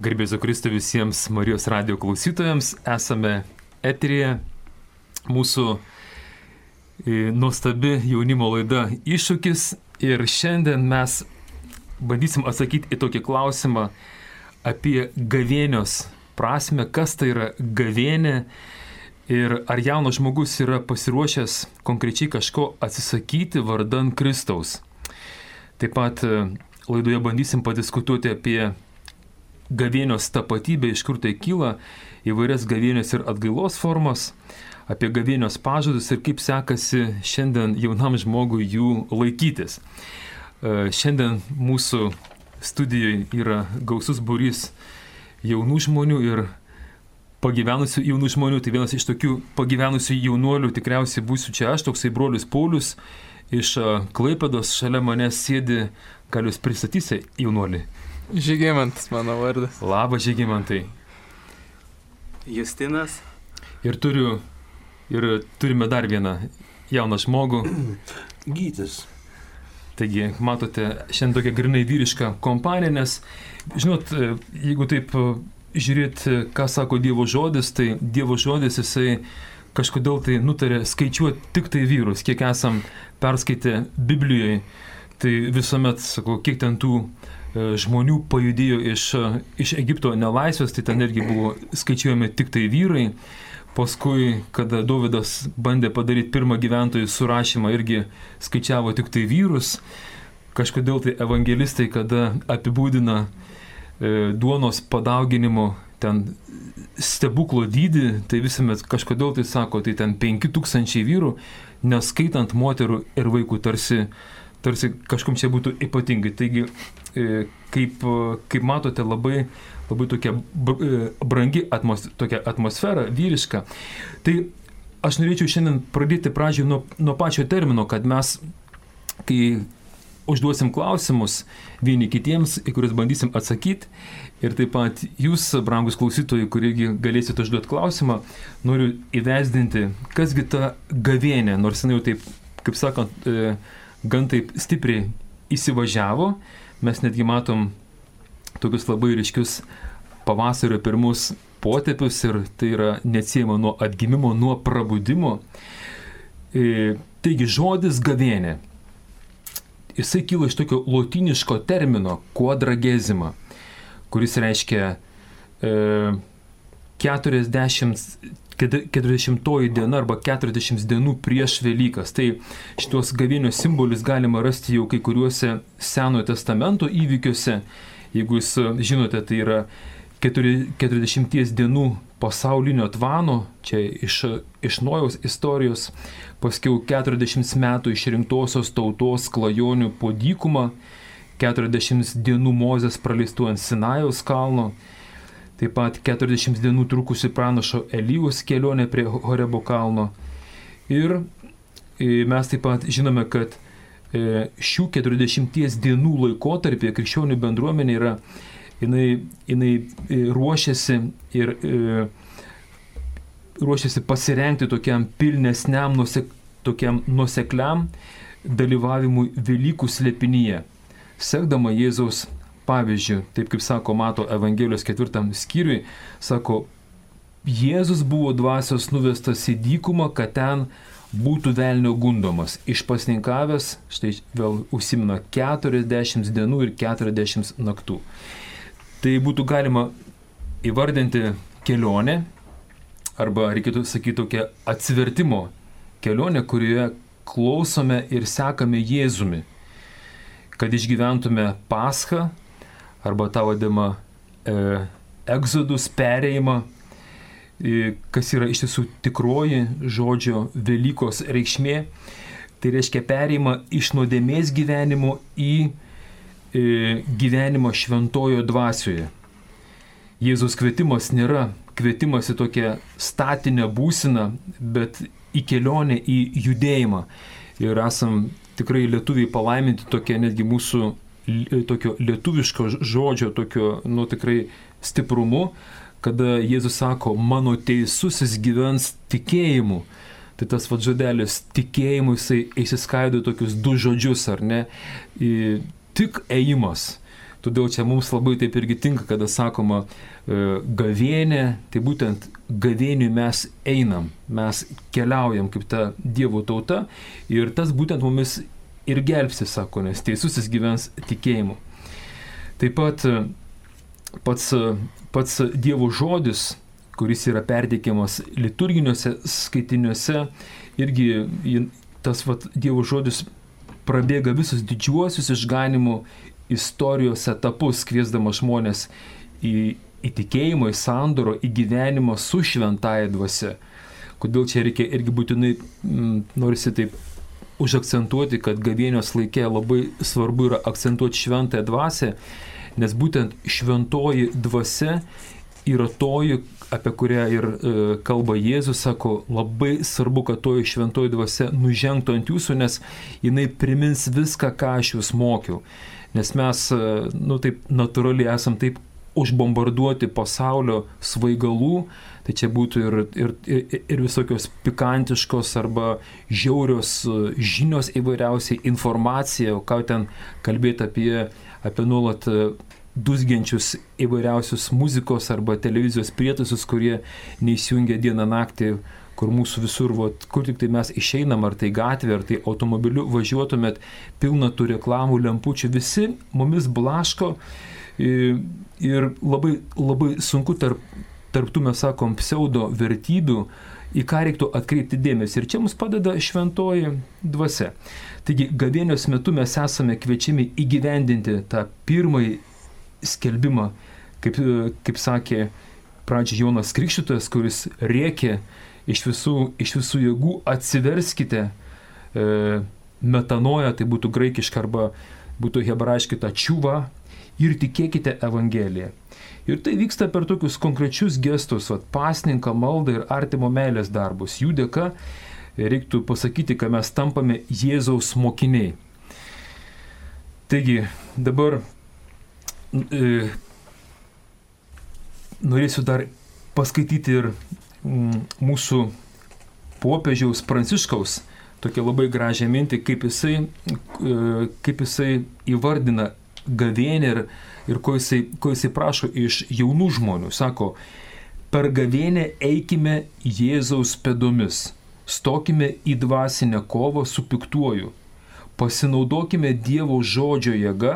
Garbėsiu Kristui visiems Marijos radijo klausytojams. Esame eteryje. Mūsų nuostabi jaunimo laida Iššūkis. Ir šiandien mes bandysim atsakyti į tokį klausimą apie gavėnios prasme, kas tai yra gavėnė ir ar jaunas žmogus yra pasiruošęs konkrečiai kažko atsisakyti vardan Kristaus. Taip pat laidoje bandysim padiskutuoti apie gavėnios tapatybę, iš kur tai kyla, įvairias gavėnios ir atgailos formas, apie gavėnios pažadus ir kaip sekasi šiandien jaunam žmogui jų laikytis. Šiandien mūsų studijoje yra gausus būrys jaunų žmonių ir pagyvenusių jaunų žmonių. Tai vienas iš tokių pagyvenusių jaunuolių tikriausiai būsiu čia aš, toksai brolis Paulius iš Klaipėdos, šalia manęs sėdi, gal jūs pristatysi jaunuolį? Žygimantas mano vardas. Labas, Žygimantai. Justinas. Ir turime dar vieną jauną žmogų. Gytis. Taigi, matote, šiandien tokia grinai vyriška kompanija, nes, žinot, jeigu taip žiūrėti, ką sako Dievo žodis, tai Dievo žodis jisai kažkodėl tai nutarė skaičiuoti tik tai vyrus. Kiek esam perskaitę Biblijoje, tai visuomet, sakau, kiek ten tų žmonių pajudėjo iš Egipto nelaisvės, tai ten irgi buvo skaičiuojami tik tai vyrai. Paskui, kada Dovydas bandė padaryti pirmą gyventojų surašymą, irgi skaičiavo tik tai vyrus. Kažkodėl tai evangelistai, kada apibūdina duonos padauginimo ten stebuklo dydį, tai visuomet kažkodėl tai sako, tai ten 5000 vyrų, neskaitant moterų ir vaikų, tarsi kažkum čia būtų ypatingai. Taigi, kaip matote, labai tokia brangi tokia atmosfera, vyriška. Tai aš norėčiau šiandien pradėti pradžią nuo pačio termino, kad mes, kai užduosim klausimus vieni kitiems, į kuriuos bandysim atsakyti, ir taip pat jūs, brangus klausytojai, kurigi galėsite užduoti klausimą, noriu įvesdinti, kasgi ta gavėnė, nors jinai jau taip, kaip sakant, gan taip stipriai įsivažiavo. Mes netgi matom tokius labai ryškius pavasario pirmus potėpius ir tai yra neatsiejama nuo atgimimo, nuo prabudimo. Taigi žodis gavėnė, jisai kyla iš tokio lotyniško termino quadragesima, kuris reiškia 40 diena arba 40 dienų prieš Velykas. Tai šitos gavėnios simbolius galima rasti jau kai kuriuose Senojo testamento įvykiuose. Jeigu jūs žinote, tai yra 40 dienų pasaulinio tvano, čia iš Nojaus istorijos, paskiau 40 metų išrinktosios tautos klajonių po dykumą, 40 dienų Mozės praleistų ant Sinajaus kalno, taip pat 40 dienų trukusi pranašo Elijaus kelionė prie Horebo kalno. Ir mes taip pat žinome, kad šių 40 dienų laikotarpyje krikščionių bendruomenė yra, jinai ruošiasi ir ruošiasi pasirengti tokiam pilnesniam, tokiam nuosekliam dalyvavimui Velykų slėpinyje, sekdama Jėzaus pavyzdžių. Taip kaip sako Mato Evangelijos 4 skyriui, sako, Jėzus buvo dvasios nuvestas į dykumą, kad ten būtų velnio gundomas. Išpasninkavęs, štai vėl užsimena 40 dienų ir 40 naktų. Tai būtų galima įvardinti kelionę, arba reikėtų sakyti tokią atsivertimo kelionę, kurioje klausome ir sekame Jėzumi, kad išgyventume Paschą, arba tą vadimą egzodus, perėjimą, kas yra iš tiesų tikroji žodžio Velykos reikšmė. Tai reiškia perėjimą iš nuodėmės gyvenimo į gyvenimą šventojo dvasioje. Jėzaus kvietimas nėra kvietimas į tokią statinę būseną, bet į kelionę, į judėjimą. Ir esam tikrai lietuviai palaiminti tokia netgi mūsų tokio lietuviško žodžio, tokio, tikrai stiprumu, kada Jėzus sako, mano teisusis gyvens tikėjimu. Tai tas žodelis tikėjimu, jisai įsiskaido tokius du žodžius, ar ne? Tik ėjimas. Todėl čia mums labai taip irgi tinka, kada sakoma gavėnė, tai būtent gavėniui mes einam, mes keliaujam kaip ta Dievo tauta ir tas būtent mumis ir gelbsti, sako, nes teisusis gyvens tikėjimu. Taip pat pats Dievo žodis, kuris yra perteikiamas liturginiuose skaitiniuose, irgi tas Dievo žodis prabėga visus didžiuosius išganimų istorijos etapus, kviesdamas žmonės į tikėjimo, į sandoro, į gyvenimą su šventąja dvasia. Kodėl čia reikia irgi būtinai, norisi taip užakcentuoti, kad gavėnios laikė labai svarbu yra akcentuoti šventąją dvasią, nes būtent šventoji dvasia yra toji, apie kurią ir kalba Jėzus, sako, labai svarbu, kad toji šventoji dvasia nužengtų ant jūsų, nes jinai primins viską, ką aš jūs mokiau. Nes mes, taip natūraliai esam taip užbombarduoti pasaulio svaigalų, tai čia būtų ir visokios pikantiškos arba žiaurios žinios įvairiausiai, informacija, ką ten kalbėti apie nuolat dūzgiančius įvairiausius muzikos arba televizijos prietaisus, kurie neįsijungia dieną naktį, kur mūsų visur, kur tik tai mes išeinam, ar tai gatvė, ar tai automobiliu važiuotumėt, pilna tų reklamų, lempučių, visi mumis blaško ir labai, labai sunku tarp tų, mes sakom, pseudo vertybių, į ką reiktų atkreipti dėmesį. Ir čia mums padeda šventoji dvasia. Taigi, gavėnios metu mes esame kviečiami įgyvendinti tą pirmąjį skelbimą, kaip sakė pradžiai Jonas Krikštytojas, kuris rėkė iš visų jėgų, atsiverskite, metanoja, tai būtų graikiška arba būtų hebrajiškai ta čiuva, ir tikėkite Evangeliją. Ir tai vyksta per tokius konkrečius gestus, pasninką, maldą ir artimo meilės darbus. Jų dėka reiktų pasakyti, kad mes tampame Jėzaus mokiniai. Taigi, dabar norėsiu dar paskaityti ir mūsų popiežiaus Pranciškaus tokia labai gražią mintį, kaip jisai įvardina gavėnę ir ko jisai prašo iš jaunų žmonių. Sako, per gavėnę eikime Jėzaus pėdomis, stokime į dvasinę kovą su piktuoju, pasinaudokime Dievo žodžio jėga.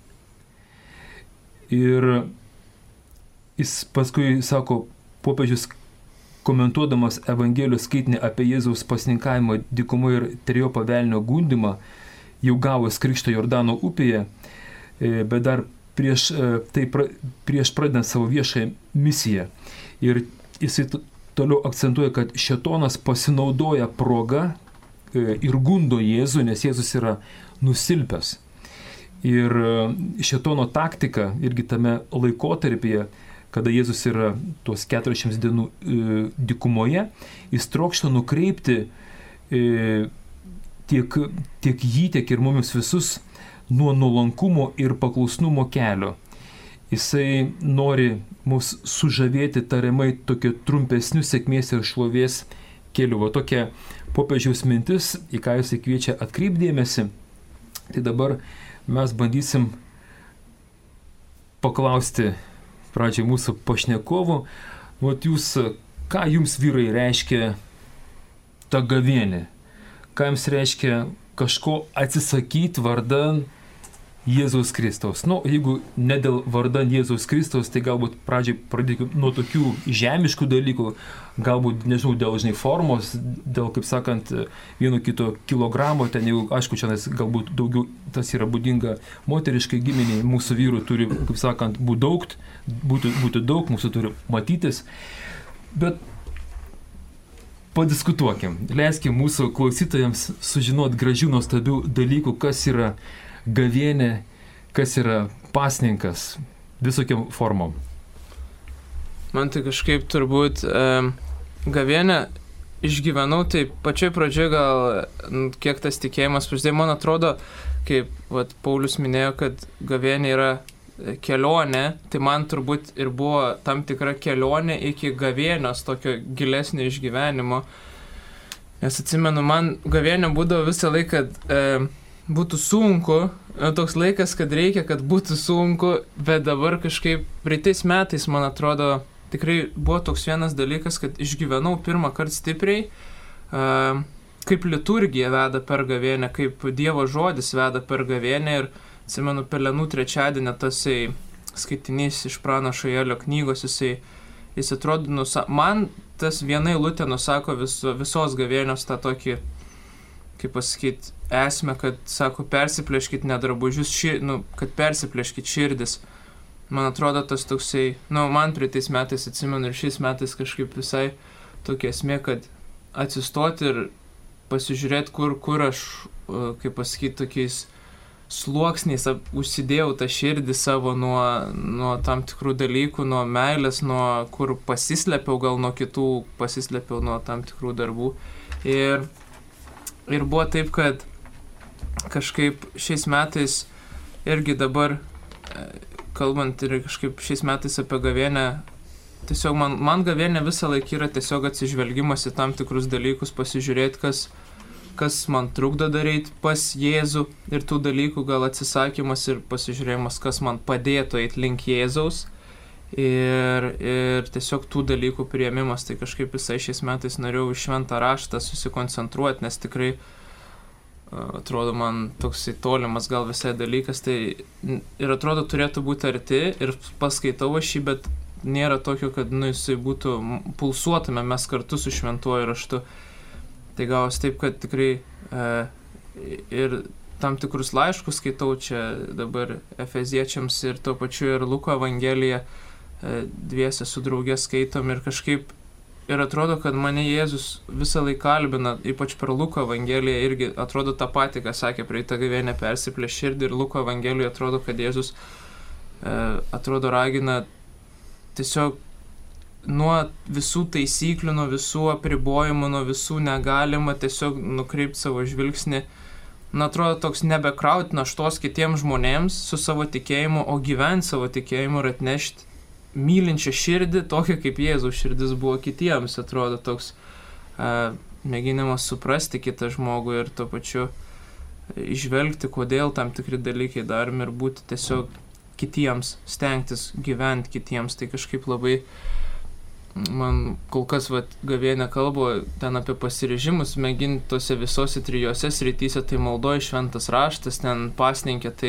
Ir jis paskui sako, popiežius komentuodamas Evangelijos skaitinį apie Jėzaus pasninkavimą dykumoje ir trejopo velnio gundymą, jau gavus krikštą Jordano upėje, bet dar prieš pradedant savo viešąją misiją. Ir jisai toliau akcentuoja, kad šėtonas pasinaudoja progą ir gundo Jėzų, nes Jėzus yra nusilpęs. Ir šėtono taktika irgi tame laikotarpyje, kada Jėzus yra tuos 40 dienų dykumoje, jis trokšta nukreipti tiek jį, tiek ir mumis visus nuo nuolankumo ir paklusnumo kelio. Jisai nori mus sužavėti tariamai tokiu trumpesniu sėkmės ir šlovės keliu. Va tokia popiežiaus mintis, į ką jisai kviečia atkreipdėmėsi. Tai dabar mes bandysim paklausti pradžiai mūsų pašnekovų. Vat jūs, ką jums vyrai reiškia ta gavėnė? Ką jums reiškia kažko atsisakyti vardan Jėzaus Kristaus? Jeigu ne dėl vardan Jėzaus Kristaus, tai galbūt pradžiai pradėkime nuo tokių žemiškų dalykų, galbūt, nežinau, dėl formos, dėl, kaip sakant, vieno kito kilogramo, ten jau, aišku, čia galbūt daugiau tas yra būdinga moteriškai giminiai, mūsų vyrų turi, kaip sakant, būti daug, mūsų turi matytis, bet padiskutuokim, leiskim mūsų klausytojams sužinoti gražių, nuostabių dalykų, kas yra gavėnė, kas yra pasninkas, visokiam formom. Man tai kažkaip turbūt gavėnę išgyvenau, tai pačioj pradžioje gal kiek tas tikėjimas prasidėjo, man atrodo, kaip Paulius minėjo, kad gavėnė yra kelionė, tai man turbūt ir buvo tam tikra kelionė iki gavėnios, tokio gilesnio išgyvenimo. Nes atsimenu, man gavėnė būdavo visą laiką būtų sunku, toks laikas, kad reikia, kad būtų sunku, bet dabar kažkaip praeitais metais, man atrodo, tikrai buvo toks vienas dalykas, kad išgyvenau pirmą kartą stipriai, kaip liturgija veda per gavėnę, kaip Dievo žodis veda per gavėnę ir atsimenu, Pelenų trečiadienį tasai skaitinys iš pranašo Joelio knygos, jis atrodo, man tas viena eilutė nusako visos gavėnios tą tokį, kaip pasakyti, esmę, kad, sako, persiplėškit ne drabužius, kad persiplėškit širdis. Man atrodo, tas toksai, man praeitais metais atsimenu ir šiais metais kažkaip visai tokia esmė, kad atsistoti ir pasižiūrėti, kur aš, kaip pasakyti, tokiais sluoksniais užsidėjau tą širdį savo nuo tam tikrų dalykų, nuo meilės, nuo kur pasislėpiau, gal nuo kitų pasislėpiau nuo tam tikrų darbų. Ir buvo taip, kad kažkaip šiais metais irgi dabar, kalbant ir kažkaip šiais metais apie gavėnę, tiesiog man gavėnė visą laiką yra tiesiog atsižvelgimas į tam tikrus dalykus, pasižiūrėti, kas man trukdo daryti pas Jėzų ir tų dalykų gal atsisakymas ir pasižiūrėjimas, kas man padėtų eiti link Jėzaus ir tiesiog tų dalykų priėmimas. Tai kažkaip visai šiais metais norėjau į šventą raštą susikoncentruoti, nes tikrai atrodo man toks tolimas gal visai dalykas, tai ir atrodo turėtų būti arti ir paskaitau aš jį, bet nėra tokio, kad jisai būtų, pulsuotume mes kartu su šventuoju raštu. Tai gavos taip, kad tikrai ir tam tikrus laiškus skaitau čia dabar Efeziečiams ir tuo pačiu ir Luko Evangeliją dviese su drauge skaitom ir kažkaip ir atrodo, kad mane Jėzus visą laiką kalbina, ypač per Luko Evangeliją irgi atrodo tą patį, ką sakė praeitą gavėnę persiplėš širdį ir Luko Evangelijoje atrodo, kad Jėzus atrodo ragina tiesiog nuo visų taisyklių, nuo visų apribojimų, nuo visų negalima tiesiog nukreipti savo žvilgsnį. Atrodo toks nebekrauti naštos kitiems žmonėms su savo tikėjimu, o gyventi savo tikėjimu ir atnešti mylinčią širdį, tokia kaip Jėzaus širdis buvo kitiems. Atrodo toks mėginimas suprasti kitą žmogų ir tuo pačiu išvelgti, kodėl tam tikri dalykai daromi ir būti tiesiog kitiems, stengtis gyventi kitiems. Tai kažkaip labai man kol kas gavėnė kalbo ten apie pasiryžimus, mėginti tose visose trijose srityse, tai maldoji, šventas raštas, ten pasninkė, tai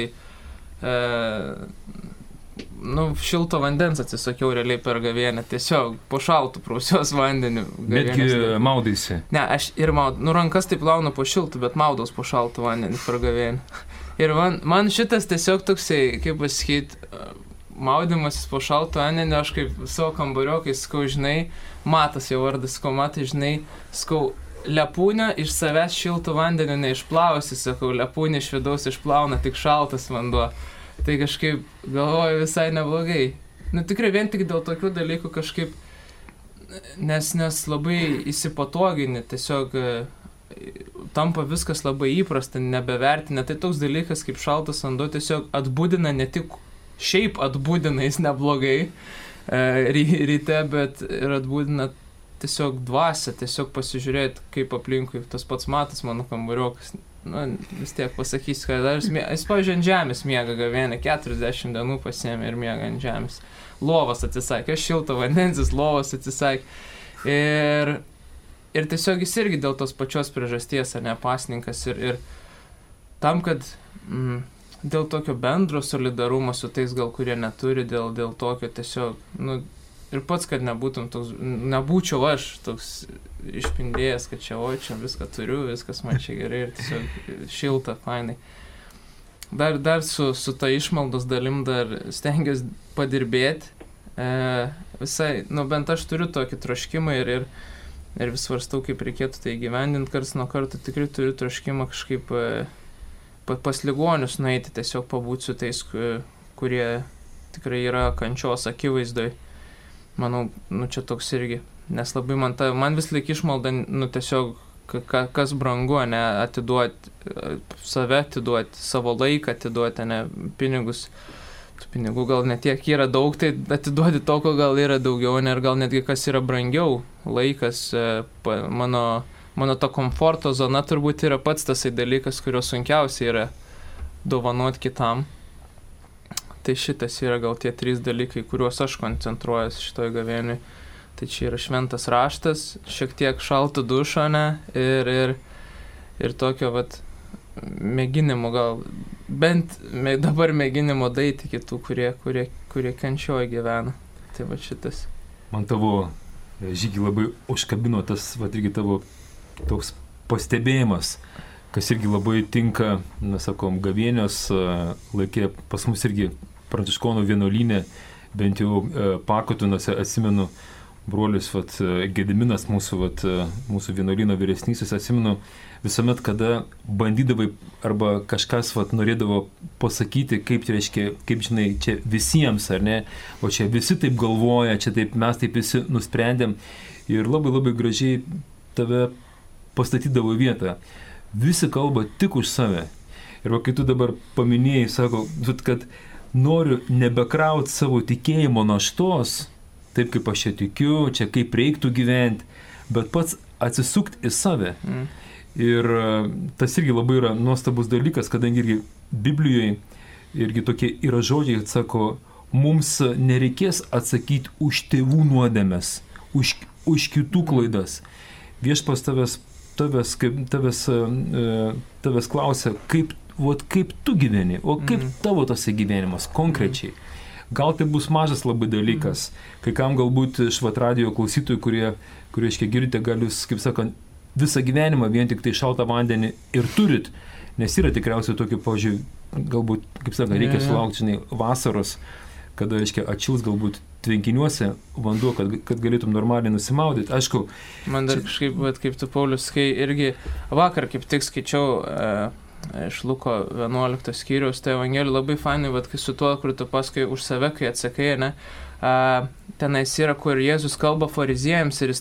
šilto vandens atsisakiau realiai per gavėnę, tiesiog po šaltų prausios vandeniu. Netgi maudaisi? Ne, aš ir rankas taip plaunu po šiltų, bet maudaus po šaltų vandenį per gavėnę. Ir man šitas tiesiog toksai, kaip pasakyti, maudimasis po šaltų vandenį, aš kaip savo kambariokai skau, žinai, Matas jo vardas, skau, Matai, žinai, skau, lepūnę iš savęs šiltų vandeniu neišplausi, sakau, lepūnę iš vidaus išplauna tik šaltas vanduo. Tai kažkaip galvoju visai neblogai. Tikrai vien tik dėl tokių dalykų kažkaip, nes labai įsipatogini, tiesiog tampa viskas labai įprasta, nebevertina. Tai toks dalykas kaip šaltas vanduo tiesiog atbudina, ne tik šiaip atbudina jis neblogai ryte, bet ir atbudina tiesiog dvasią, tiesiog pasižiūrėti, kaip aplinkui tas pats Matas, mano kambariokas. Vis tiek pasakysiu, kad jis, pavyzdžiui, ant žemės miega gavėnę, 40 dienų pasiėmė ir miega ant žemės. Lovas atsisakė, šilto vandens, jis lovas atsisakė. Ir tiesiog jis irgi dėl tos pačios priežasties, ar ne, pasninkas. Ir tam, kad dėl tokio bendro solidarumo su tais gal, kurie neturi, dėl tokio tiesiog, ir pats, kad nebūčiau aš toks išpindėjęs, kad čia viską turiu, viskas man čia gerai ir tiesiog šilta, fainai. Dar su ta išmaldos dalim dar stengiuosi padirbėti. Visai, bent aš turiu tokį troškimą ir vis svarstau, kaip reikėtų tai įgyvendinti. Karts nuo karto tikrai turiu troškimą kažkaip pas ligonius nueiti, tiesiog pabūti su tais, kurie tikrai yra kančios akivaizdoj. Manau, čia toks irgi. Nes labai man vis laik išmalda, tiesiog kas brangu, ne, atiduoti, save atiduoti, savo laiką atiduoti, ne, pinigus. Tų pinigų gal netiek yra daug, tai atiduoti to, ko gal yra daugiau, ne, ir gal netgi kas yra brangiau, laikas, mano mano ta komforto zona turbūt yra pats tasai dalykas, kurio sunkiausia yra dovanoti kitam. Tai šitas yra gal tie 3 dalykai, kuriuos aš koncentruojas šitoj gavėniui. Tai čia yra šventas raštas, šiek tiek šalto dušo, ne, ir tokio vat mėginimo gal, bent dabar mėginimo daiti kitų, kurie kančioje gyvena. Tai va šitas. Man tavo žygį labai užkabino tas, va irgi tavo toks pastebėjimas, kas irgi labai tinka, sakom, gavėnios laikė pas mus irgi pranciškonų vienuolyne, bent jau Pakotunuose atsimenu, brolis Gediminas, mūsų vienuolyno vyresnysis, atsimenu, visuomet, kada bandydavai arba kažkas norėdavo pasakyti, kaip tai reiškia, kaip žinai, čia visiems, ar ne, o čia visi taip galvoja, čia taip, mes taip visi nusprendėm ir labai labai gražiai tave pastatydavo į vietą. Visi kalba tik už save. Ir va, kai tu dabar paminėjai, sako, kad noriu nebekrauti savo tikėjimo naštos, taip kaip aš čia tikiu, čia kaip reiktų gyventi, bet pats atsisukti į save. Ir tas irgi labai yra nuostabus dalykas, kadangi irgi Biblijoje irgi tokie yra žodžiai, sako, mums nereikės atsakyti už tėvų nuodėmes, už kitų klaidas. Viešpas tavęs klausia, kaip tu gyveni, o kaip tavo tas gyvenimas konkrečiai. Gal tai bus mažas labai dalykas, kai kam galbūt iš radijo klausytojų, kurie aiškiai girdite, gal jūs, kaip sakant, visą gyvenimą vien tik tai šaltą vandenį ir turit, nes yra tikriausiai tokių požiūrį, galbūt, kaip sakant, reikia sulaukti, žinai, vasaros, kada, aiškiai, atšils galbūt tvenkiniuose vanduo, kad galėtum normaliai nusimaudyti. Aišku, man dar kažkaip, kaip tu, Paulius, kai irgi vakar kaip tik skaičiau iš Luko 11 skyriaus, tai Evangelijų labai fainai, kai su tuo, kur tu paskui už save, kai atsakai, ne, tenais yra, kur Jėzus kalba fariziejams ir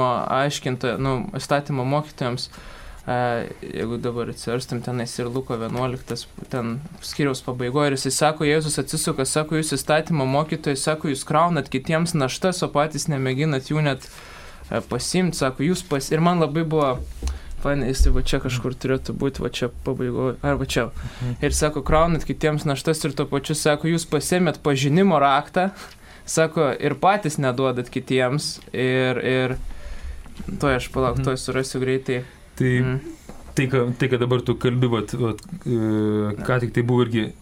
įstatymo mokytojams, jeigu dabar atsiverstum, tenais ir Luko 11, ten skyriaus pabaigoje, ir jisai sako, Jėzus atsisuka, sako, jūs įstatymo mokytojai, sako, jūs kraunat kitiems naštas, o patys nemėginat jų net pasimti, sako, ir man labai buvo fainai, jis va čia kažkur turėtų būti, va čia pabaigoje, arba čia. Ir sako, kraunat kitiems naštas ir tuo pačiu, sako, jūs pasėmėt pažinimo raktą, sako, ir patys neduodat kitiems, ir to aš to surasiu greitai. Tai, kad dabar tu kalbi, ką tik tai buvo irgi,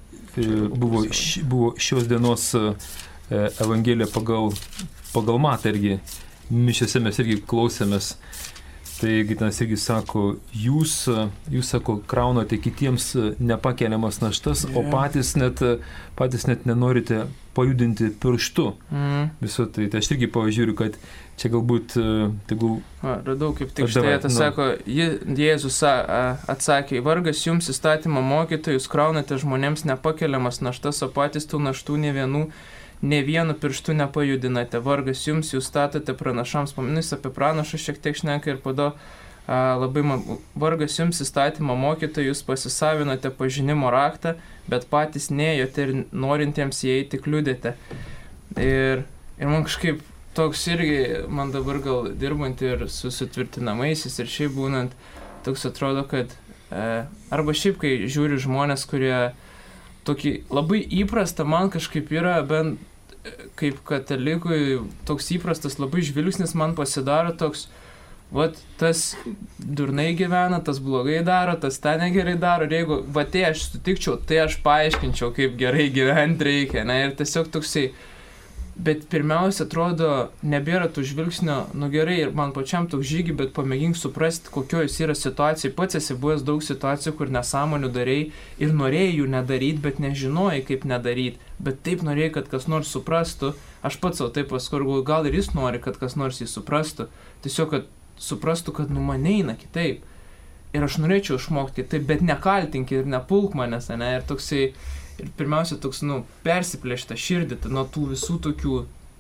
buvo šios dienos Evangelija pagal Matą irgi, mišiose mes irgi klausėmės. Taigi ten irgi sako, jūs sako, kraunate kitiems nepakeliamas naštas, o patys net nenorite pajudinti pirštu. Viso tai. Tai aš irgi pažiūriu, kad čia galbūt... Radau kaip tik štai, sako, Jėzus atsakė, vargas jums įstatymo mokytojai, jūs kraunate žmonėms nepakeliamas naštas, o patys tų naštų ne vienu pirštu nepajudinate. Vargas jums, jūs statote pranašams, paminus apie pranašą šiek tiek šneka ir pado labai vargas jums įstatymo mokytojai, jūs pasisavinote pažinimo raktą, bet patys neėjote ir norintiems įeiti kliudėte. Ir man kažkaip toks irgi, man dabar gal dirbant ir susitvirtinamaisiais ir šiaip būnant, toks atrodo, kad arba šiaip, kai žiūri žmonės, kurie tokį labai įprasta man kažkaip yra, bent kaip katalikui, toks įprastas labai žvilgsnis man pasidaro toks, tas durnai gyvena, tas blogai daro, tas tą negerai daro, ir jeigu tai aš sutikčiau, tai aš paaiškinčiau, kaip gerai gyventi reikia, ne, ir tiesiog toksai, bet pirmiausia, atrodo, nebėra tų žvilgsnio, gerai, ir man pačiam toks žygį, bet pamėgink suprasti, kokio jis yra situacija. Pats esi buvęs daug situacijų, kur nesąmonių darėjai ir norėjai jų nedaryti, bet nežinojai, kaip nedaryti, bet taip norėjai, kad kas nors suprastų. Aš pats savo taip paskurgu, gal ir jis nori, kad kas nors jį suprastų. Tiesiog, kad suprastų, kad man eina kitaip. Ir aš norėčiau išmokti kitaip, bet nekaltink ir nepulk manęs, ne, ir toksai. Ir pirmiausia, toks, persiplėšta širdį nuo tų visų tokių,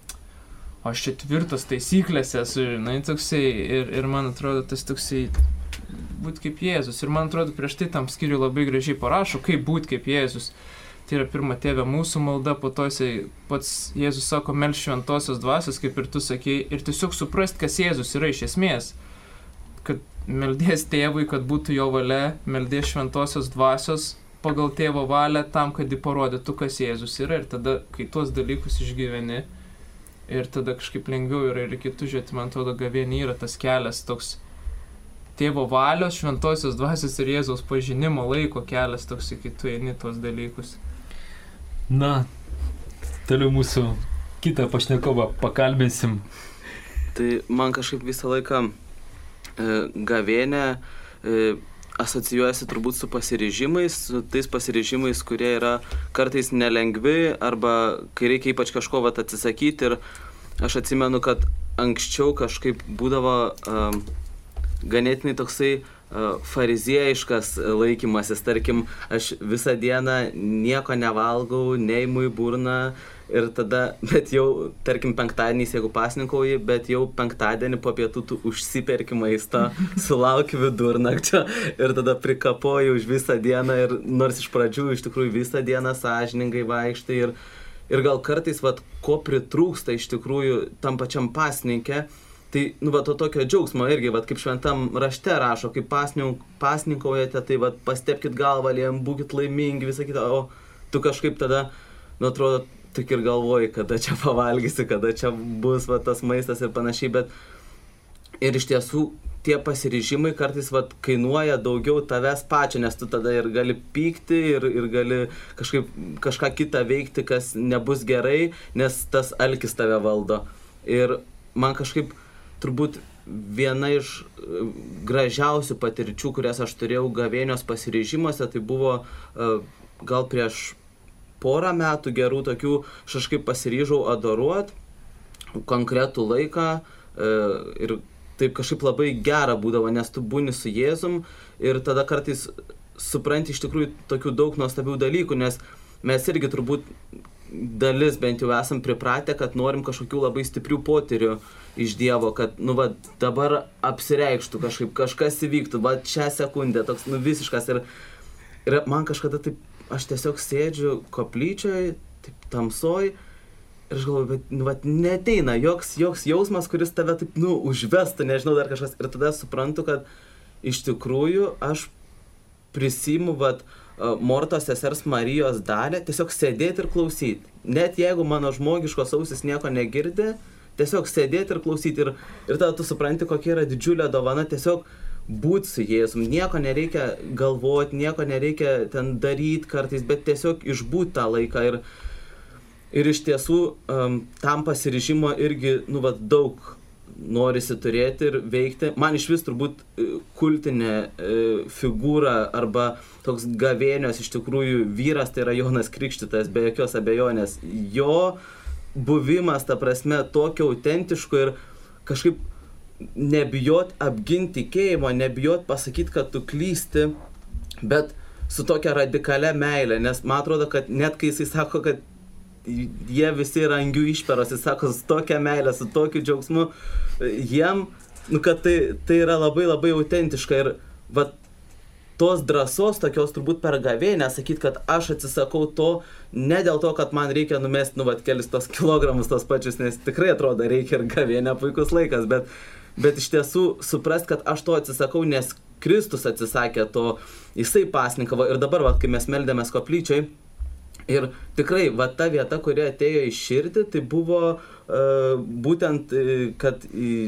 aš čia tvirtas taisyklėse esu, toksai, ir man atrodo, tas toksai, būt kaip Jėzus. Ir man atrodo, prieš tai tam skyriui labai gražiai parašo, kaip būt kaip Jėzus. Tai yra pirma Tėve mūsų malda, po to pats Jėzus sako, melsk šventosios dvasios, kaip ir tu sakei, ir tiesiog suprast, kas Jėzus yra iš esmės. kad meldės tėvui, kad būtų jo valia, meldės šventosios dvasios pagal tėvo valią tam, kad jį parodytų, kas Jėzus yra. Ir tada, kai tuos dalykus išgyveni, ir tada kažkaip lengviau yra ir kitų žiūrėti, man atrodo, gavėnia yra tas kelias toks tėvo valios, šventosios dvasios ir Jėzaus pažinimo laiko kelias toks, kai tu eini tuos dalykus. Na, toliau mūsų kitą pašnekovą pakalbinsim. Tai man kažkaip visą laiką gavėnė asocijuojasi turbūt su pasiryžimais, su tais pasiryžimais, kurie yra kartais nelengvi arba kai reikia ypač kažko atsisakyti. Ir aš atsimenu, kad anksčiau kažkaip būdavo ganėtinai toksai fariziejiškas laikymasis. Tarkim, aš visą dieną nieko nevalgau, neimu į burną. Ir tada, bet jau, tarkim, penktadieniais, jeigu pasninkauji, bet jau penktadienį po pietų tu užsiperki maistą, sulauki vidurnakčio ir tada prikapoji už visą dieną ir nors iš pradžių iš tikrųjų visą dieną sąžiningai vaikštai ir gal kartais, ko pritrūksta iš tikrųjų tam pačiam pasninke, tai, to tokio džiaugsmo irgi, kaip šventam rašte rašo, kai pasninkaujate, tai, pastepkit galvą, būkit laimingi, visą kitą, o tu kažkaip tada, atrodo, tik ir galvoji, kada čia pavalgysi, kada čia bus tas maistas ir panašiai, bet ir iš tiesų tie pasiryžimai kartais kainuoja daugiau tavęs pačio, nes tu tada ir gali pykti ir gali kažką kitą veikti, kas nebus gerai, nes tas alkis tave valdo. Ir man kažkaip turbūt viena iš gražiausių patirčių, kurias aš turėjau gavėnios pasiryžimuose, tai buvo gal prieš porą metų gerų tokių, aš kažkaip pasiryžau adoruot konkretų laiką ir taip kažkaip labai gera būdavo, nes tu būni su Jėzum ir tada kartais supranti iš tikrųjų tokių daug nuostabių dalykų, nes mes irgi turbūt dalis bent jau esam pripratę, kad norim kažkokių labai stiprių potyrių iš Dievo, kad dabar apsireikštų kažkas įvyktų, šią sekundę, toks visiškas ir man kažkada taip aš tiesiog sėdžiu koplyčioj, taip tamsoj ir aš galvoju, bet neateina joks jausmas, kuris tave taip, užvestų, nežinau, dar kažkas. Ir tada suprantu, kad iš tikrųjų aš prisiimu, Mortos sesers Marijos dalį, tiesiog sėdėti ir klausyti. Net jeigu mano žmogiškos ausis nieko negirdi, tiesiog sėdėti ir klausyti. Ir tada tu supranti, kokia yra didžiulė dovana tiesiog būti su Jėzum, nieko nereikia galvoti, nieko nereikia ten daryti kartais, bet tiesiog išbūti tą laiką ir iš tiesų tam pasiryžimo irgi, daug norisi turėti ir veikti. Man iš vis turbūt kultinė figūra arba toks gavėnios iš tikrųjų vyras, tai yra Jonas Krikštytojas, be jokios abejonės. Jo buvimas, ta prasme, tokio autentiško ir kažkaip nebijot apginti tikėjimo, nebijot pasakyti, kad tu klysti, bet su tokia radikalia meilė, nes man atrodo, kad net kai jisai sako, kad jie visi yra angių išperos, jis sako, su tokia meilė, su tokiu džiaugsmu, jiem, kad tai yra labai labai autentiška ir tos drąsos tokios turbūt per gavėnę sakyti, kad aš atsisakau to, ne dėl to, kad man reikia numesti, kelis tos kilogramus tos pačius, nes tikrai atrodo reikia ir gavėnė puikus laikas, bet iš tiesų suprast, kad aš to atsisakau, nes Kristus atsisakė to, jisai pasninkavo ir dabar, kai mes meldėmės koplyčiai, ir tikrai, ta vieta, kuri atėjo į širdį, tai buvo būtent, kad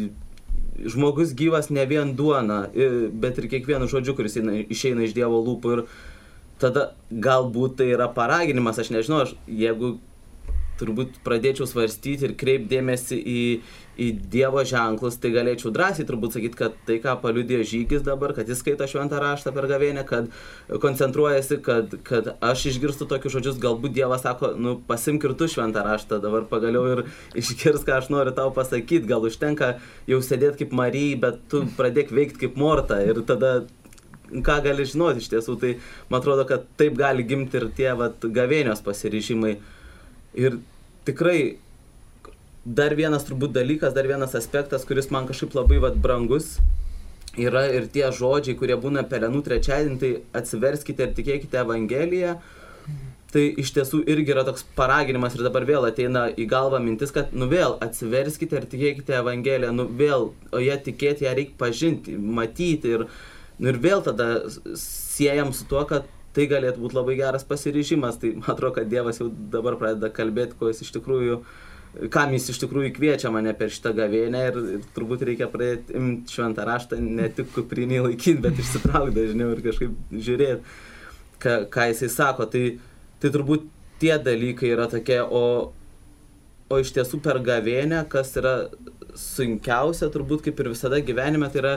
žmogus gyvas ne vien duona, bet ir kiekvienu žodžiu, kuris išeina iš Dievo lūpų ir tada galbūt tai yra paraginimas, aš nežinau, jeigu turbūt pradėčiau svarstyti ir kreipdėmėsi į Dievo ženklus, tai galėčiau drąsiai turbūt sakyti, kad tai, ką paliudėjo Žygis dabar, kad jis skaito šventą raštą per gavėnę, kad koncentruojasi, kad aš išgirstu tokius žodžius, galbūt Dievas sako, pasimk ir tu šventą raštą dabar pagaliau ir išgirs, ką aš noriu tau pasakyti, gal užtenka jau sėdėti kaip Marijai, bet tu pradėk veikti kaip Morta ir tada ką gali žinoti iš tiesų, tai man atrodo, kad taip gali gimti ir tie gavėnios pasiryžimai. Ir tikrai dar vienas turbūt dalykas, dar vienas aspektas, kuris man kažkaip labai brangus, yra ir tie žodžiai, kurie būna Pelenų trečiadienį, tai atsiverskite ir tikėkite Evangeliją. tai iš tiesų irgi yra toks paraginimas ir dabar vėl ateina į galvą mintis, kad vėl atsiverskite ir tikėkite Evangeliją, vėl, o ją tikėti, ją reikia pažinti, matyti ir vėl tada siejam su tuo, kad tai galėtų būti labai geras pasiryžimas. Tai man atrodo, kad Dievas jau dabar pradeda kalbėti, kam jis iš tikrųjų kviečia mane per šitą gavėnią ir turbūt reikia pradėti imti šventą raštą, ne tik kuprinį laikyti, bet išsitraukti dažniau ir kažkaip žiūrėti, ką jisai sako. Tai turbūt tie dalykai yra tokie, o iš tiesų per gavėnę, kas yra sunkiausia, turbūt kaip ir visada gyvenime, tai yra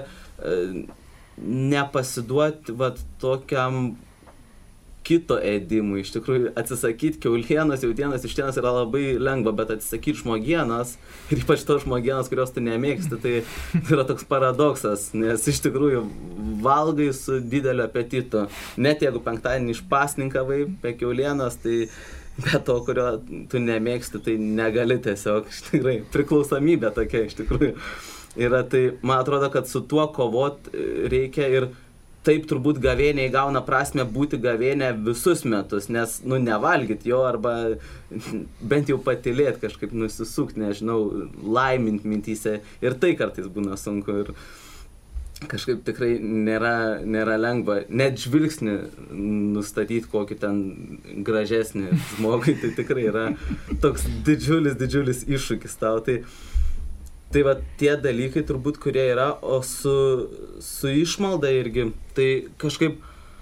nepasiduoti tokiam kito ėdimui. Iš tikrųjų, atsisakyti kiaulienos, jautienos, vištienos yra labai lengva, bet atsisakyti žmogienos, ir ypač tos žmogienos, kurios tu nemėgsti, tai yra toks paradoksas, nes iš tikrųjų valgai su dideliu apetitu. Net jeigu penktadienį išpasninkavai be kiaulienos, tai be to, kurio tu nemėgsti, tai negali tiesiog, iš tikrųjų, priklausomybė tokia iš tikrųjų yra. Tai man atrodo, kad su tuo kovot reikia ir taip turbūt gavėnė įgauna prasme būti gavėnė visus metus, nes, nevalgyti jo arba bent jau patylėti, kažkaip nusisukti, nežinau, laiminti mintyse. Ir tai kartais būna sunku ir kažkaip tikrai nėra lengva. Net žvilgsnį nustatyti kokį ten gražesnį žmogui, tai tikrai yra toks didžiulis iššūkis tau. Tai va tie dalykai turbūt, kurie yra, o su išmalda irgi, tai kažkaip,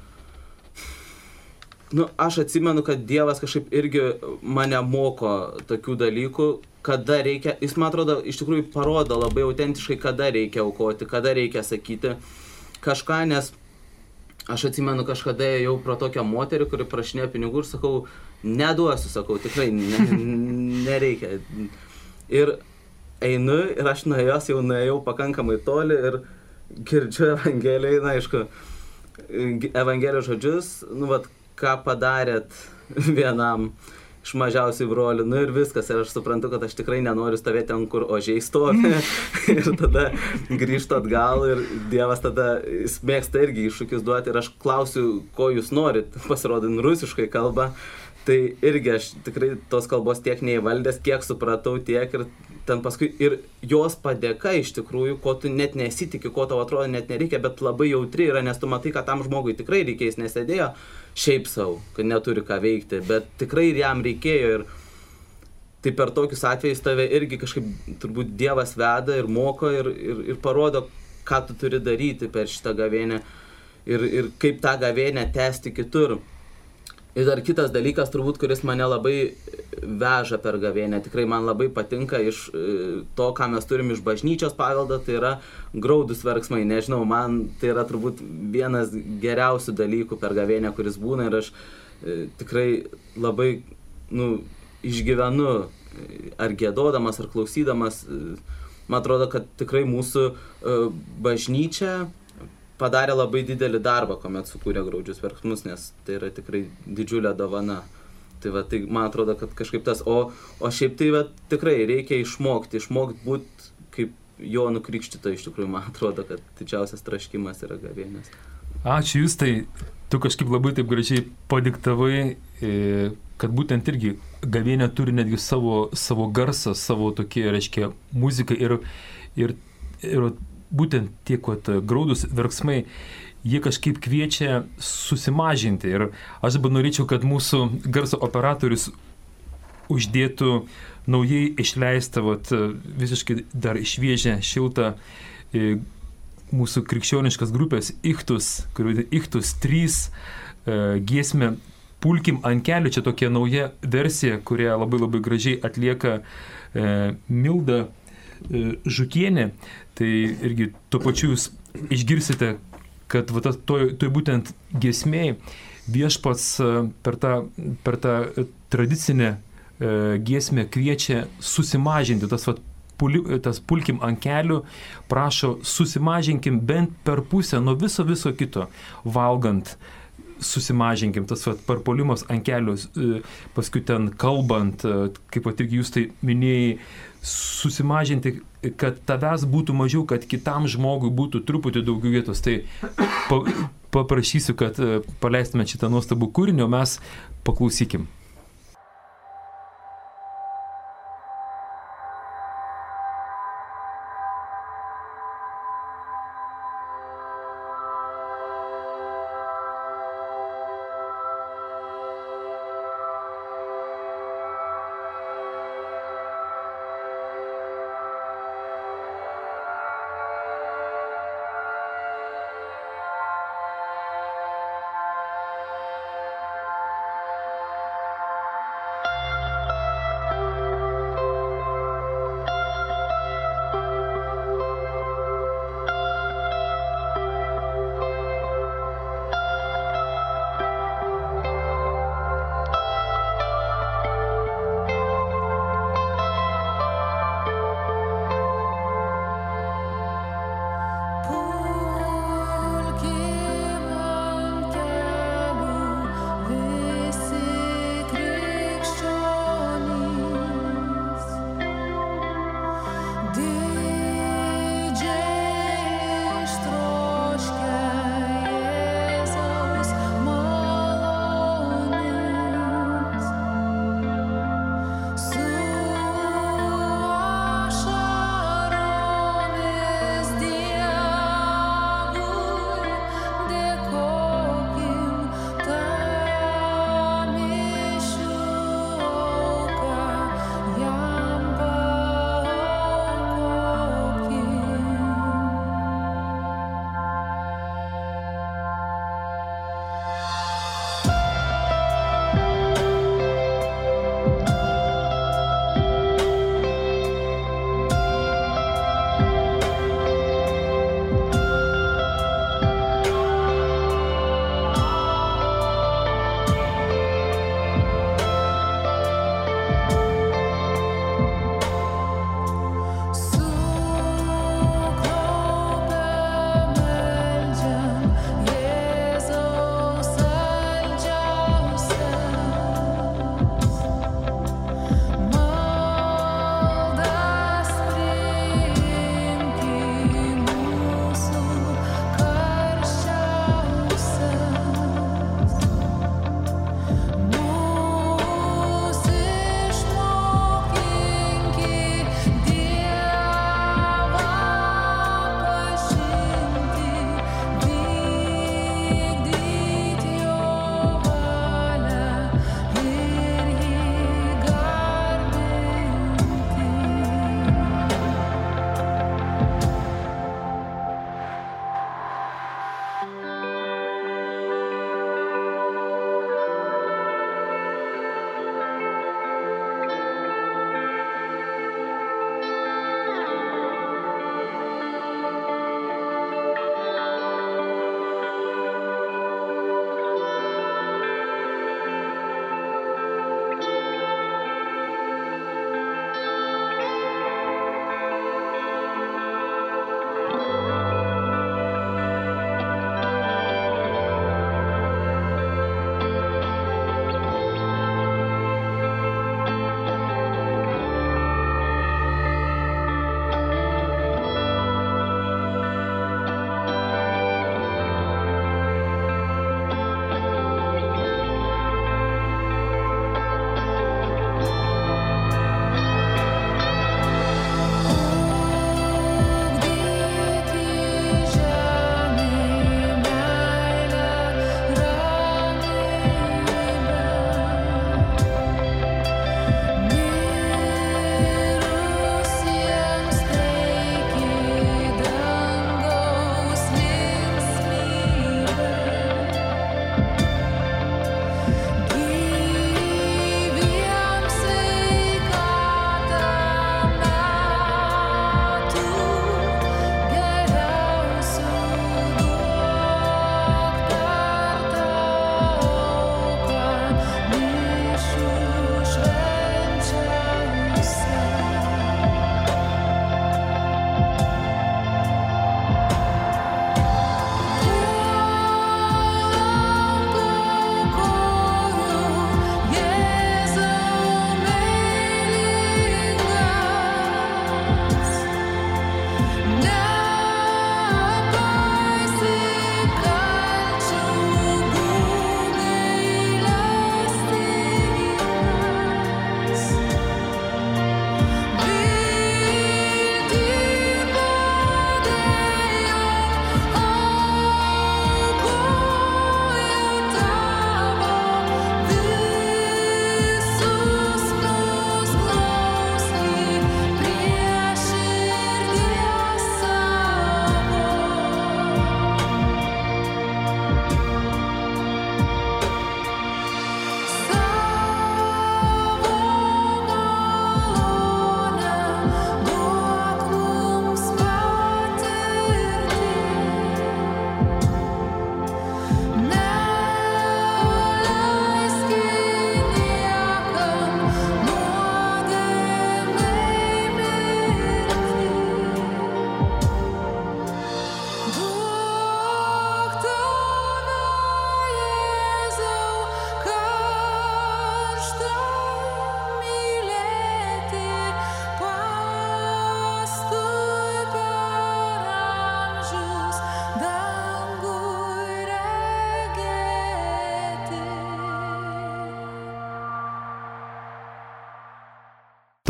aš atsimenu, kad Dievas kažkaip irgi mane moko tokių dalykų, kada reikia, jis man atrodo, iš tikrųjų parodo labai autentiškai, kada reikia aukoti, kada reikia sakyti kažką, nes aš atsimenu kažkada jau pro tokią moterį, kuri prašinėjo pinigų ir sakau, neduosiu, sakau, tikrai nereikia. Ir einu ir aš nuo jos jau nuėjau pakankamai toli ir girdžiu Evangeliją, aišku, Evangelijos žodžius, ką padarėt vienam iš mažiausiai brolių, ir viskas, ir aš suprantu, kad aš tikrai nenoriu stovėti ten, kur ožiai stovi, ir tada grįžtu atgal ir Dievas tada, jis mėgsta irgi iššūkius duoti ir aš klausiu, ko jūs norit, pasirodo, rusiškai kalba, tai irgi aš tikrai tos kalbos tiek neįvaldęs, kiek supratau, tiek ir ten paskui ir jos padėka iš tikrųjų, ko tu net nesitiki, ko tau atrodo net nereikia, bet labai jautri yra, nes tu matai, kad tam žmogui tikrai reikės, nesėdėjo šiaip savo, kad neturi ką veikti, bet tikrai ir jam reikėjo ir tai per tokius atvejus tave irgi kažkaip turbūt Dievas veda ir moko ir parodo, ką tu turi daryti per šitą gavėnę ir kaip tą gavėnę tęsti kitur. Ir dar kitas dalykas, turbūt, kuris mane labai veža per gavėnę, tikrai man labai patinka iš to, ką mes turim iš bažnyčios paveldo, tai yra graudus verksmai. Nežinau, man tai yra turbūt vienas geriausių dalykų per gavėnę, kuris būna ir aš tikrai labai išgyvenu ar giedodamas, ar klausydamas. Man atrodo, kad tikrai mūsų bažnyčia padarė labai didelį darbą, kuomet sukūrė graudžius verksmus, nes tai yra tikrai didžiulė dovana. Tai man atrodo, kad kažkaip tas, o šiaip tai tikrai reikia išmokti būti kaip Jonu Krikštytoju, iš tikrųjų, man atrodo, kad didžiausias traškimas yra gavėnės. Ačiū Justai, tu kažkaip labai taip gražiai padiktavai, kad būtent irgi gavėnė turi netgi savo garsą, savo tokie, reiškia, muziką ir būtent tie, kad graudus verksmai, jie kažkaip kviečia susimažinti. Ir aš dabar norėčiau, kad mūsų garso operatorius uždėtų naujai išleistą, visiškai dar šviežią, šiltą mūsų krikščioniškas grupės Ichtus, kuri Ichtus 3 giesmę Pulkim ant kelių. Čia tokia nauja versija, kurią labai labai gražiai atlieka Milda Žukienė. Tai irgi tuo pačiu jūs išgirsite, kad toj būtent giesmėj Viešpats per tą tradicinę giesmę kviečia susimažinti. Tas pulkim ant kelių prašo susimažinkim bent per pusę nuo viso kito, valgant, susimažinkim, tas parpolimas ant kelios, paskui ten kalbant, kaip pat irgi jūs tai minėjai, susimažinti, kad tavęs būtų mažiau, kad kitam žmogui būtų truputį daugiau vietos. Tai paprašysiu, kad paleistume šitą nuostabų kūrinį, o mes paklausykim.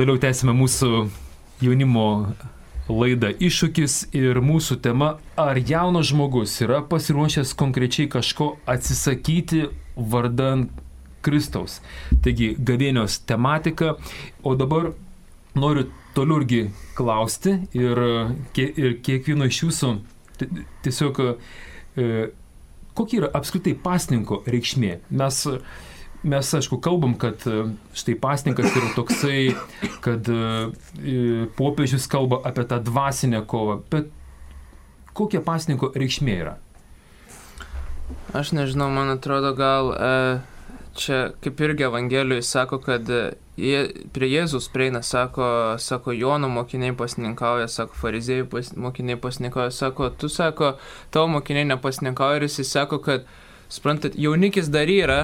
Toliau tęsime mūsų jaunimo laidą Iššūkis ir mūsų tema, ar jaunas žmogus yra pasiruošęs konkrečiai kažko atsisakyti vardan Kristaus. Taigi gavėnios tematika, o dabar noriu toliau irgi klausti ir kiekvieno iš jūsų tiesiog kokia yra apskritai pasninko reikšmė. Mes aišku, kalbam, kad štai pasninkas yra toksai, kad popiežius kalba apie tą dvasinę kovą, bet kokia pasninko reikšmė yra? Aš nežinau, man atrodo, gal čia kaip irgi Evangelijoje sako, kad prie Jėzus prieina, sako Jono mokiniai pasninkauja, sako Fariziejų mokiniai pasninkauja, sako, tu sako, tavo mokiniai nepasninkauja ir jis sako, kad, suprantat, jaunikis dar yra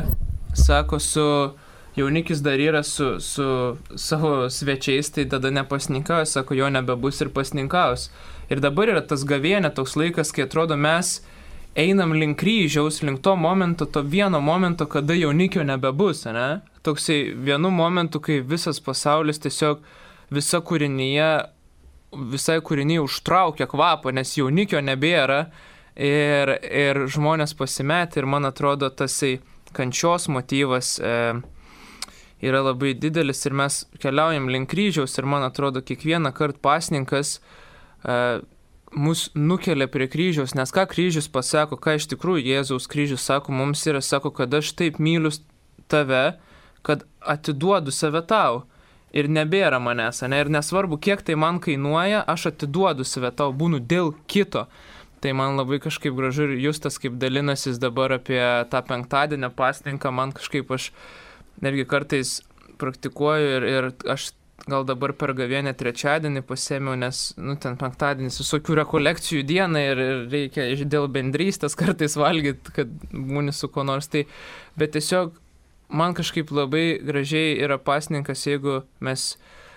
su savo svečiais, tai tada nepasninkauja, sako, jo nebebus ir pasninkaus. Ir dabar yra tas gavėnė, toks laikas, kai atrodo mes einam link kryžiaus, link to momento, to vieno momento, kada jaunikio nebebus, ne? Toksai vienu momentu, kai visas pasaulis tiesiog visai kūrinyje užtraukia kvapą, nes jaunikio nebėra ir žmonės pasimetė ir man atrodo tasai kančios motyvas yra labai didelis ir mes keliaujam link kryžiaus ir man atrodo kiekvieną kartą pasninkas mus nukelia prie kryžiaus, nes ką kryžius pasako, ką iš tikrųjų Jėzaus kryžius sako, mums yra, sako, kad aš taip myliu tave, kad atiduodu save tau ir nebėra manęs, ne? Ir nesvarbu, kiek tai man kainuoja, aš atiduodu save tau, būnu dėl kito. Tai man labai kažkaip gražu ir Justas kaip dalinasis dabar apie tą penktadienio pasninką, man kažkaip aš netgi kartais praktikuoju ir aš gal dabar per gavėnę trečiadienį pasėmiau, nes, ten penktadienis visokių rekolekcijų dieną ir reikia dėl bendrystės kartais valgyti, kad būni su kuo nors. Tai, bet tiesiog man kažkaip labai gražiai yra pasninkas, jeigu mes,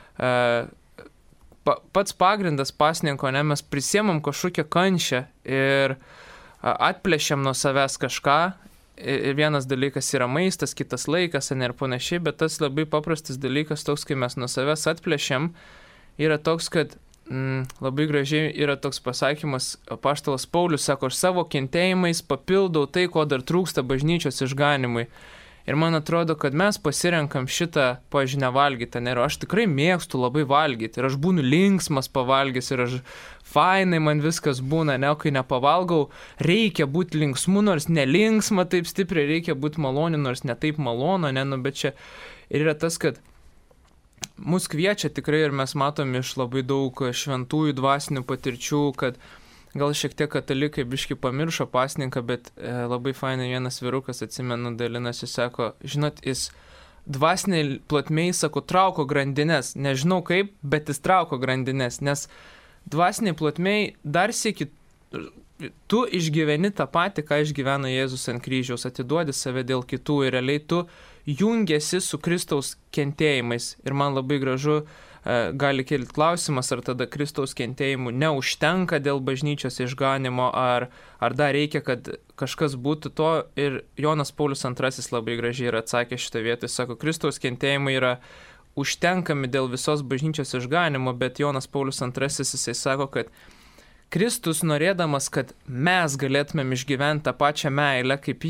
pats pagrindas pasninko, ne, mes prisiemam kažkokią kančią ir atplėšiam nuo savęs kažką. Ir vienas dalykas yra maistas, kitas laikas, ir panašiai, bet tas labai paprastas dalykas toks, kai mes nuo savęs atplėšiam, yra toks, kad labai gražiai yra toks pasakymas, apaštalas Paulius sako, aš savo kentėjimais papildau tai, ko dar trūksta bažnyčios išganimui. Ir man atrodo, kad mes pasirenkam šitą, pavyzdžiui, nevalgyti, ir aš tikrai mėgstu labai valgyti, ir aš būnu linksmas pavalgys, ir aš fainai man viskas būna, ne, kai nepavalgau, reikia būti linksmu, nors nelinksma taip stipriai, reikia būti maloni, nors ne taip malonu, ne, bet čia ir yra tas, kad mus kviečia tikrai ir mes matom iš labai daug šventųjų dvasinių patirčių, kad gal šiek tiek katalikai biški pamiršo pasninką, bet labai fainai vienas vyrukas, atsimenu, dalinasi, sako, žinot, jis dvasiniai plotmei, sako, trauko grandinės, nežinau kaip, bet jis trauko grandinės, nes dvasiniai plotmei dar sėki, tu išgyveni tą patį, ką išgyvena Jėzus ant kryžiaus, atiduodi save dėl kitų ir realiai tu jungiasi su Kristaus kentėjimais ir man labai gražu, gali kilti klausimas, ar tada Kristaus kentėjimų neužtenka dėl bažnyčios išganimo, ar dar reikia, kad kažkas būtų to. Ir Jonas Paulius II labai gražiai yra atsakė šitą vietą, sako, Kristaus kentėjimai yra užtenkami dėl visos bažnyčios išganimo, bet Jonas Paulius II jisai sako, kad Kristus norėdamas, kad mes galėtumėm išgyventi tą pačią meilę kaip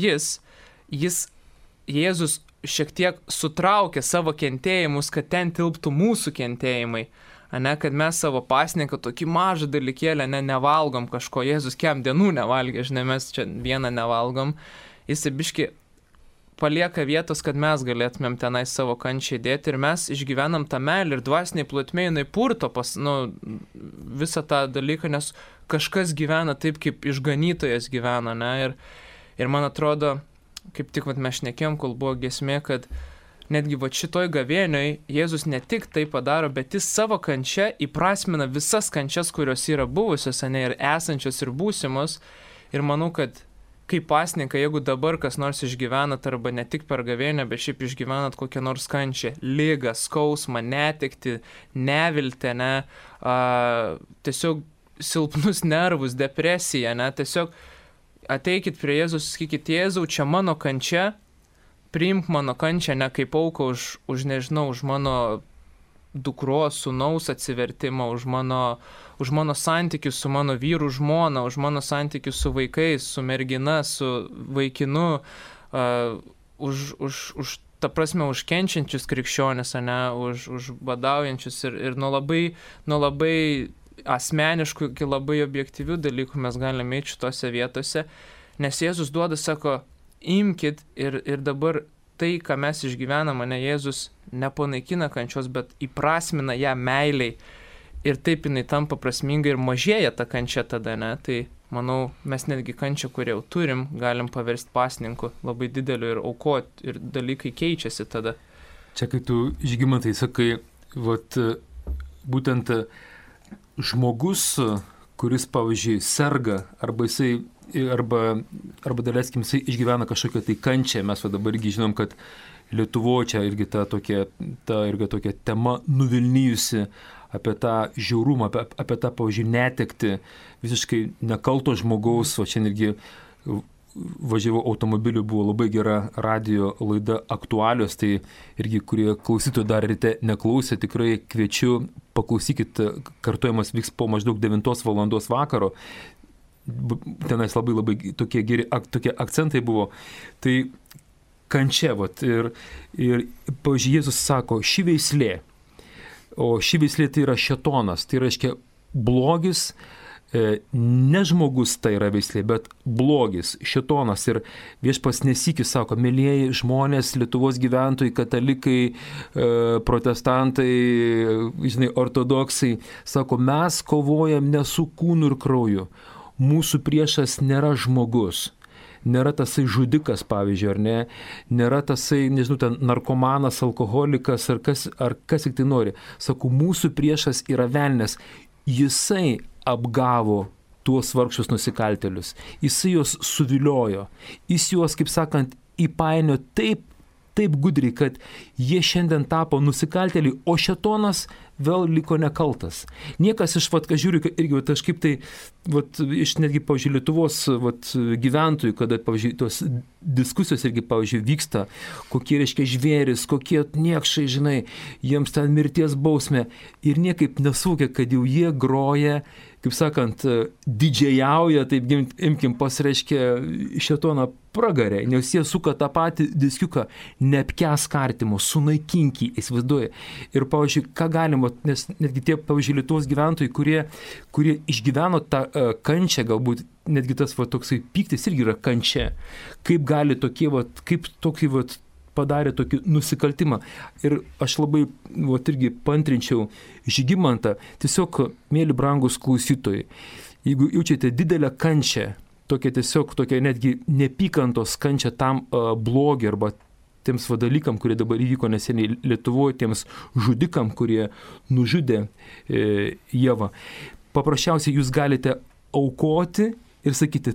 Jėzus šiek tiek sutraukė savo kentėjimus, kad ten tilptų mūsų kentėjimai, ne, kad mes savo pasninką tokį mažą dalykėlę nevalgom kažko, Jėzus kem dienų nevalgė, žinai, mes čia vieną nevalgom, jis biški palieka vietos, kad mes galėtumėm tenai savo kančią dėti ir mes išgyvenam tą meilę ir dvasiniai plotmė, jinai purto visą tą dalyką, nes kažkas gyvena taip, kaip išganytojas gyvena, ne, ir man atrodo, kaip tik mes šnekėjom, kol buvo giesmė, kad netgi šitoj gavėnioj Jėzus ne tik tai padaro, bet jis savo kančia įprasmina visas kančias, kurios yra buvusios, ne, ir esančios, ir būsimos. Ir manau, kad kaip pasninkai, jeigu dabar kas nors išgyvenat, arba ne tik per gavėnę, bet šiaip išgyvenat kokią nors kančią, ligą, skausmą, netektį, neviltę, ne, tiesiog silpnus nervus, depresiją, ne, tiesiog ateikit prie Jėzus, sakykit, Jėzau, čia mano kančia, priimk mano kančią ne kaip auką už nežinau, už mano dukros, sūnaus atsivertimą, už mano santykius su mano vyru, žmona, už mano santykius su vaikais, su mergina, su vaikinu, už ta prasme, už kenčiančius krikščionis, už badaujančius ir nuo labai asmeniškų iki labai objektyvių dalykų mes galime eiti šitose vietose, nes Jėzus duoda, sako, imkit ir dabar tai, ką mes išgyvenam, Jėzus nepanaikina kančios, bet įprasmina ją meiliai ir taip jinai tampa prasminga ir mažėja ta kančia tada, tai manau, mes netgi kančią, kur jau turim, galim paversti pasninku labai dideliu ir aukoti ir dalykai keičiasi tada. Čia, kai tu, Žygimantai, sakai, būtent žmogus, kuris, pavyzdžiui, serga, arba daleiskim, jisai išgyvena kažkokią tai kančią, mes dabar irgi žinom, kad Lietuvoje čia irgi ta tokia tema nuvilnijusi apie tą žiaurumą, apie tą, pavyzdžiui, netekti visiškai nekalto žmogaus, o čia irgi važiavau automobiliu, buvo labai gera radio laida Aktualios, tai irgi, kurie klausytojų dar ryte neklausė, tikrai kviečiu, paklausykit, kartojimas vyks po maždaug 9 valandos vakaro, tenais labai tokie geri tokie akcentai buvo, tai kančia, ir pavyzdžiui, Jėzus sako, ši veislė, o ši veislė tai yra šėtonas, tai reiškia blogis, ne žmogus tai yra veislė, bet blogis, šėtonas. Ir Viešpats nesykis sako, mėlyjeji žmonės, Lietuvos gyventojai, katalikai, protestantai, ortodoksai, sako, mes kovojam ne su kūnu ir krauju, mūsų priešas nėra žmogus. Nėra tasai žudikas, pavyzdžiui, ar ne, nėra tasai, nežinau, ten narkomanas, alkoholikas, ar kas tik tai nori. Sako, mūsų priešas yra velnias. Jisai apgavo tuos vargšus nusikaltėlius. Jisai juos suviliojo. Jis juos, kaip sakant, įpainio taip gudriai, kad jie šiandien tapo nusikaltėliai, o šėtonas vėl liko nekaltas. Niekas iš, kas žiūri, irgi, kažkaip tai, iš netgi, pavyzdžiui, Lietuvos gyventojų, kada, pavyzdžiui, tos diskusijos irgi, pavyzdžiui, vyksta, kokie, reiškia, žvėris, kokie niekšai, žinai, jiems ten mirties bausmė ir niekaip nesuvokia, kad jau jie groja, kaip sakant, didžiajauja, taip imkim, pasireiškia šėtoną pragarė, nes jie suka tą patį diskiuką, neapkęsk artimo, sunaikinki, įsivaizduoja. Ir, pavyzdžiui, ką galima, nes netgi tie, pavyzdžiui, Lietuvos gyventojai, kurie išgyveno tą kančią, galbūt netgi tas toksai pyktis irgi yra kančia. Kaip gali tokie, kaip tokį padarė tokį nusikaltimą. Ir aš labai irgi pantrinčiau Žygimantą, tiesiog, mėly brangus klausytojai, jeigu jaučiate didelę kančią, tokia netgi nepykantos kančią tam blogį arba tiems dalykam, kurie dabar įvyko neseniai Lietuvoje, tiems žudikam, kurie nužudė Ievą. Paprasčiausiai jūs galite aukoti ir sakyti,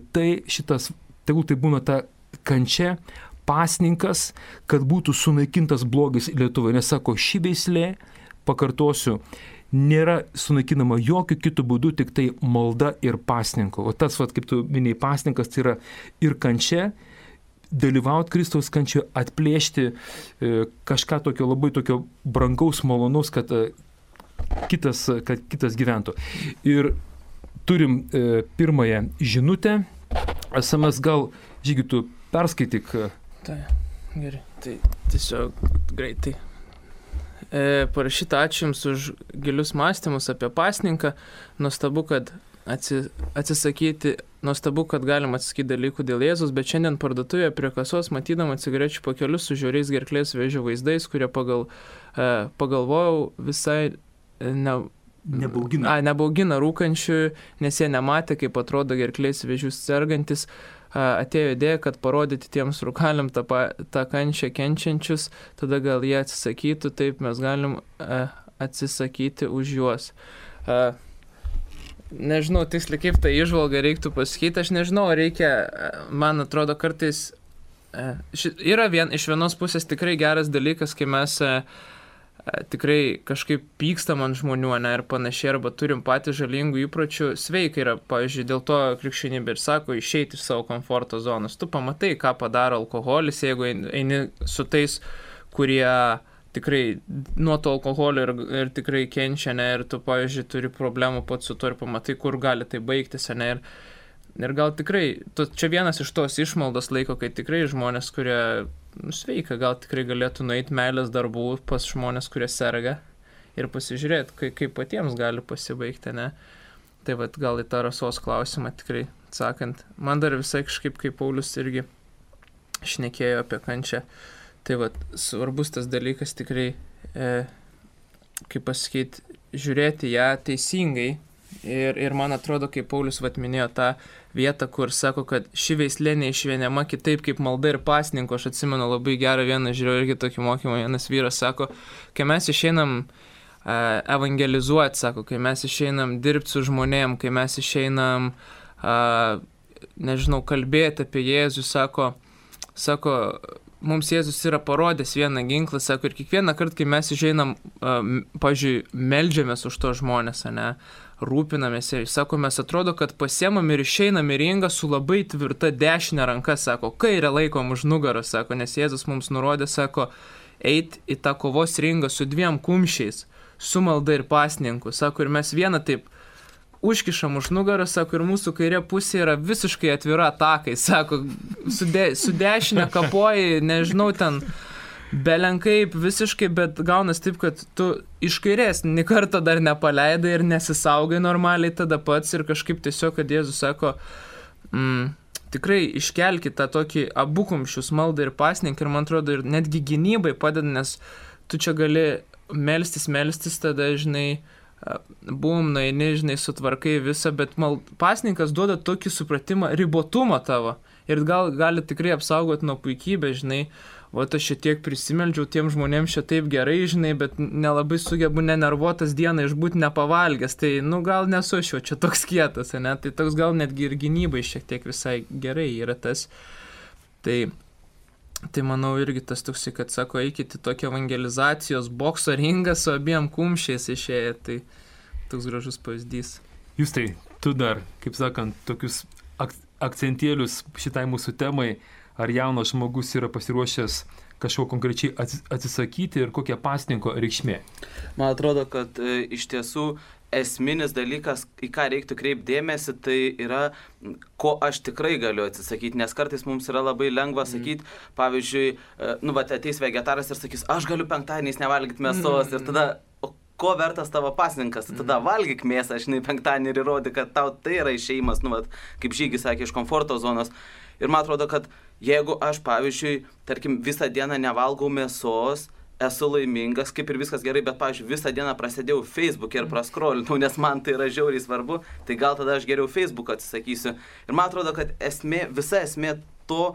tegul tai būna ta kančia, pasninkas, kad būtų sunaikintas blogis Lietuvoje. Nes sako, ši veislė, pakartosiu, nėra sunaikinama jokių kitų būdų, tik tai malda ir pasninko. O tas, kaip tu minėjai, pasninkas, tai yra ir kančia, dalyvauti Kristaus kančioje, atplėšti kažką tokio labai tokio brangaus, malonaus, kad kitas gyventų. Ir turim pirmąją žinutę. SMS gal, Žygi, tu perskaityk. Tai, gerai. Tai tiesiog greitai. Parašyta, ačiū Jums už gilius mąstymus apie pasninką. Nuostabu, kad galima atsisakyti dalykų dėl Jėzus, bet šiandien parduotuvėje prie kasos, matydama cigarečių pakelius su žiauriais gerklės vėžio vaizdais, kurie pagalvojau visai nebaugina rūkančių, nes jie nematė, kaip atrodo gerklės vėžių sergantis. Atėjo idėja, kad parodyti tiems rūkaliam tą kančią kenčiančius, tada gal jie atsisakytų, taip mes galim atsisakyti už juos. Nežinau, tiksliai kaip tą įžvalgą reiktų pasakyti, aš nežinau, reikia, man atrodo, kartais yra iš vienos pusės tikrai geras dalykas, kai mes tikrai kažkaip pykstam ant žmonių, ir panašiai, arba turim patys žalingų įpročių, sveika yra, pavyzdžiui, dėl to krikščionybė ir sako, išeiti iš savo komforto zonos. Tu pamatai, ką padaro alkoholis, jeigu eini su tais, kurie tikrai nuo to alkoholio ir tikrai kenčia, ne, ir tu, pavyzdžiui, turi problemų pats su to ir pamatai, kur gali tai baigtis, ne, ir gal tikrai, čia vienas iš tos išmaldos laiko, kai tikrai žmonės, kurie sveika, gal tikrai galėtų nueiti meilės darbų pas žmonės, kurie serga ir pasižiūrėti, kaip patiems gali pasibaigti, ne. Tai vat gal į tą rasos klausimą tikrai atsakant. Man dar visai kažkaip, kaip Paulius irgi šnekėjo apie kančią, tai vat svarbus tas dalykas tikrai, kaip pasakyti, žiūrėti ją teisingai. Ir man atrodo, kaip Paulius vat minėjo tą vietą, kur sako, kad ši veislė neišvieniama kitaip kaip malda ir pasninko. Aš atsimenu labai gerą vieną, žiūrėjau irgi tokį mokymą, vienas vyras sako, kai mes išeinam evangelizuoti, sako, kai mes išeinam dirbti su žmonėm, kai mes išeinam, nežinau, kalbėti apie Jėzų, sako, mums Jėzus yra parodęs vieną ginklą, sako, ir kiekvieną kartą, kai mes išeinam, pavyzdžiui, meldžiamės už to žmonės, ne, rūpinamės ir, sako, mes atrodo, kad pasiemam ir išeinam į ringą su labai tvirta dešinė ranka, sako, kairę laikom už nugarą, sako, nes Jėzus mums nurodė, sako, eit į tą kovos ringą su 2 kumščiais, su malda ir pasninku, sako, ir mes vieną taip užkišam už nugarą, sako, ir mūsų kairė pusė yra visiškai atvira atakai, sako, su dešinė kapoji, nežinau, ten belenkaip visiškai, bet gaunas taip, kad tu iš kairės nė kartą dar nepaleidai ir nesisaugai normaliai tada pats ir kažkaip tiesiog, kad Jėzus sako, tikrai iškelkit tą tokį abu kumščius, maldą ir pasninką ir man atrodo ir netgi gynybai padeda, nes tu čia gali melstis, tada, žinai, nueini, žinai, sutvarkai visą, bet pasninkas duoda tokį supratimą, ribotumą tavo ir gali tikrai apsaugoti nuo puikybės, žinai, o aš šiek tiek prisimeldžiau tiem žmonėms čia taip gerai, žinai, bet nelabai sugebu nenervuotas dieną išbūti nepavalgęs, tai, gal nesu aš jau čia toks kietas, ne, tai toks gal netgi ir gynybai šiek tiek visai gerai yra tas, tai manau irgi tas toksai, kad sako, eikite tokį evangelizacijos bokso ringą su abiem kumščiais išėję, tai toks gražus pavyzdys. Justai, tu dar, kaip sakant, tokius akcentėlius šitai mūsų temai, ar jaunas žmogus yra pasiruošęs kažko konkrečiai atsisakyti ir kokia pasninko reikšmė? Man atrodo, kad iš tiesų esminis dalykas, į ką reiktų kreipti dėmesį, tai yra, ko aš tikrai galiu atsisakyti, nes kartais mums yra labai lengva sakyti, pavyzdžiui, ateis vegetaras ir sakys, aš galiu penktadieniais nevalgyti mėsos ir tada, ko vertas tavo pasninkas, tada valgyk mėsą, žinai, penktadienį ir įrodi, kad tau tai yra išėjimas, kaip Žygis sakė, iš komforto zonos. Ir man atrodo, kad jeigu aš, pavyzdžiui, tarkim, visą dieną nevalgau mėsos, esu laimingas, kaip ir viskas gerai, bet, pavyzdžiui, visą dieną prasidėjau Facebook'e ir praskrolinau, nes man tai yra žiauriai svarbu, tai gal tada aš geriau Facebook atsisakysiu. Ir man atrodo, kad visa esmė to,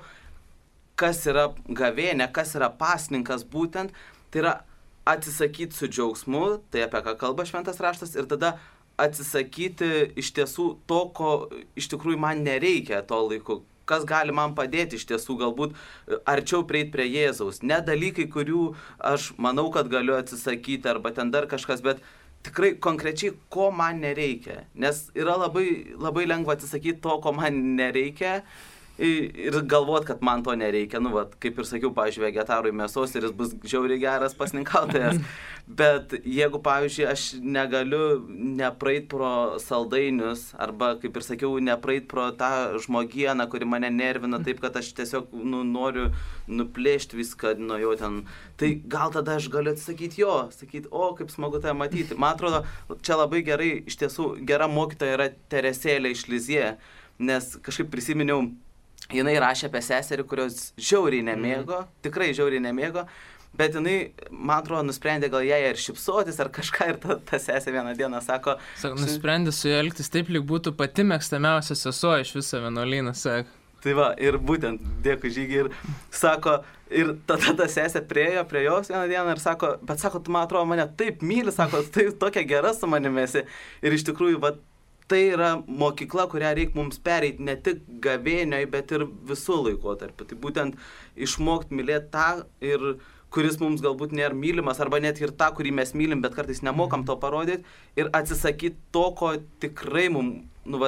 kas yra gavėnia, kas yra pasninkas būtent, tai yra atsisakyti su džiaugsmu, tai apie ką kalba Šventas raštas, ir tada atsisakyti iš tiesų to, ko iš tikrųjų man nereikia to laiku. Kas gali man padėti iš tiesų galbūt arčiau prieiti prie Jėzaus. Ne dalykai, kurių aš manau, kad galiu atsisakyti arba ten dar kažkas, bet tikrai konkrečiai, ko man nereikia. Nes yra labai, labai lengva atsisakyti to, ko man nereikia ir galvot, kad man to nereikia. Kaip ir sakiau, pavyzdžiui, vegetarui mėsos ir jis bus žiauriai geras pasninkautojas. Bet jeigu, pavyzdžiui, aš negaliu nepraeit pro saldainius arba, kaip ir sakiau, nepraeit pro tą žmogieną, kuri mane nervina taip, kad aš tiesiog noriu nuplėšti viską nuo jo ten, tai gal tada aš galiu atsakyti jo, sakyti, o, kaip smagu tai matyti. Man atrodo, čia labai gerai, iš tiesų, gera mokytoja yra Teresėlė iš Lizie, nes kažkaip prisiminiau, jinai rašė apie seserį, kurios žiauriai nemėgo, tikrai žiauriai nemėgo, bet jinai, man atrodo, nusprendė gal jai ir šipsotis ar kažką ir ta sesė vieną dieną sako... Nusprendė su juo elgtis taip, lyg būtų pati mėgstamiausia sesuo iš viso vienuolyno, sako. Tai va, ir būtent, dėkui Žygi, ir sako, ir tada ta sesė priejo prie jos vieną dieną ir sako, bet sako, tu man atrodo mane taip myli, sako, tai tokia gera su manimėsi. Ir iš tikrųjų, va, tai yra mokykla, kurią reikia mums pereiti ne tik gavėnioj, bet ir visų laikotarpiu. Tai būtent išmokti mylėti tą, ir kuris mums galbūt nėra mylimas, arba net ir tą, kurį mes mylim, bet kartais nemokam to parodyti, ir atsisakyti to, ko tikrai mums,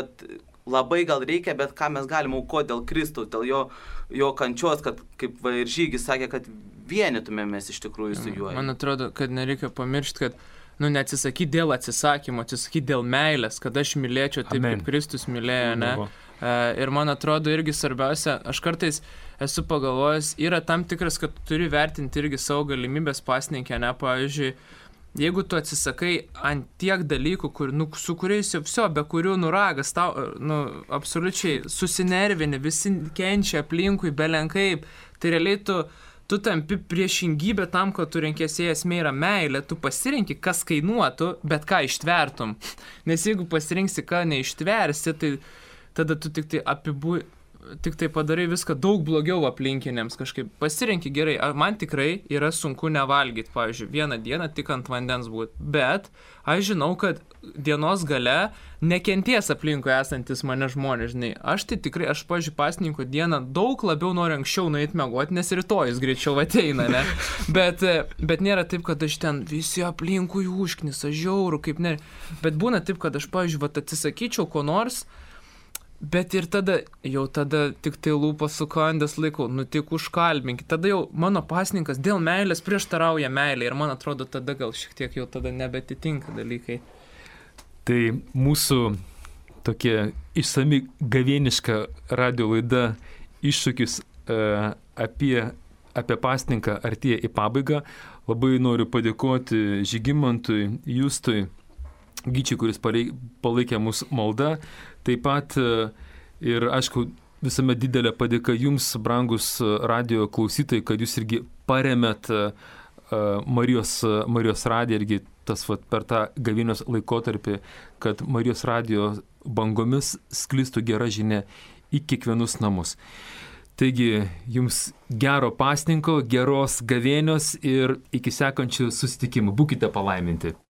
labai gal reikia, bet ką mes galime aukoti dėl Kristaus, dėl jo kančios, kad, kaip ir Žygis sakė, kad vienytumėmės iš tikrųjų su juo. Man atrodo, kad nereikia pamiršti, kad neatsisakyti dėl atsisakymo, atsisakyti dėl meilės, kad aš mylėčiau taip, kaip Kristus mylėjo, ne? Ir man atrodo irgi svarbiausia, aš kartais esu pagalvojęs, yra tam tikras, kad turi vertinti irgi savo galimybės pasninkę, ne? Pavyzdžiui, jeigu tu atsisakai ant tiek dalykų, su kuriais jau viso, be kurių nuragas tau, absoliučiai susinervini, visi kenčia aplinkui, belenkaip, tai realiai tu tampi priešingybė tam, kad tu renkiesi, esmė yra meilė, tu pasirinki, kas kainuotų, bet ką ištvertum. Nes jeigu pasirinksi, ką neištversi, tai tada tu tik tai padarai viską daug blogiau aplinkiniams kažkaip. Pasirinki gerai, man tikrai yra sunku nevalgyti, pavyzdžiui, vieną dieną tik ant vandens būti, bet aš žinau, kad dienos gale nekenties aplinkui esantis mane žmonės, žinai. Aš pavyzdžiui, pasninko dieną daug labiau noriu anksčiau nueiti miegoti, nes rytojus greičiau ateina, ne? Bet nėra taip, kad aš ten visi aplinkui užknisa, žiauru, kaip ne. Bet būna taip, kad aš, pavyzdžiui, atsisakyčiau ko nors, bet ir tada tik tai lūpas sukandęs laikau, tik užkalbinkit. Tada jau mano pasninkas dėl meilės prieštarauja meilė ir man atrodo tada gal šiek tiek jau tada nebetitinka dalykai. Tai mūsų tokia išsami gavėniška radio laida Iššūkis apie pasninką artėja į pabaigą. Labai noriu padėkoti Žygimantui, Justui, Gyčiui, kuris palaikė mūsų maldą. Taip pat ir, aišku, visuomet didelė padėka jums, brangus radio klausytojai, kad jūs irgi paremėt Marijos radiją irgi per tą gavėnios laikotarpį, kad Marijos radijo bangomis sklistų gera žinia į kiekvienus namus. Taigi, jums gero pasninko, geros gavėnios ir iki sekančių susitikimų. Būkite palaiminti.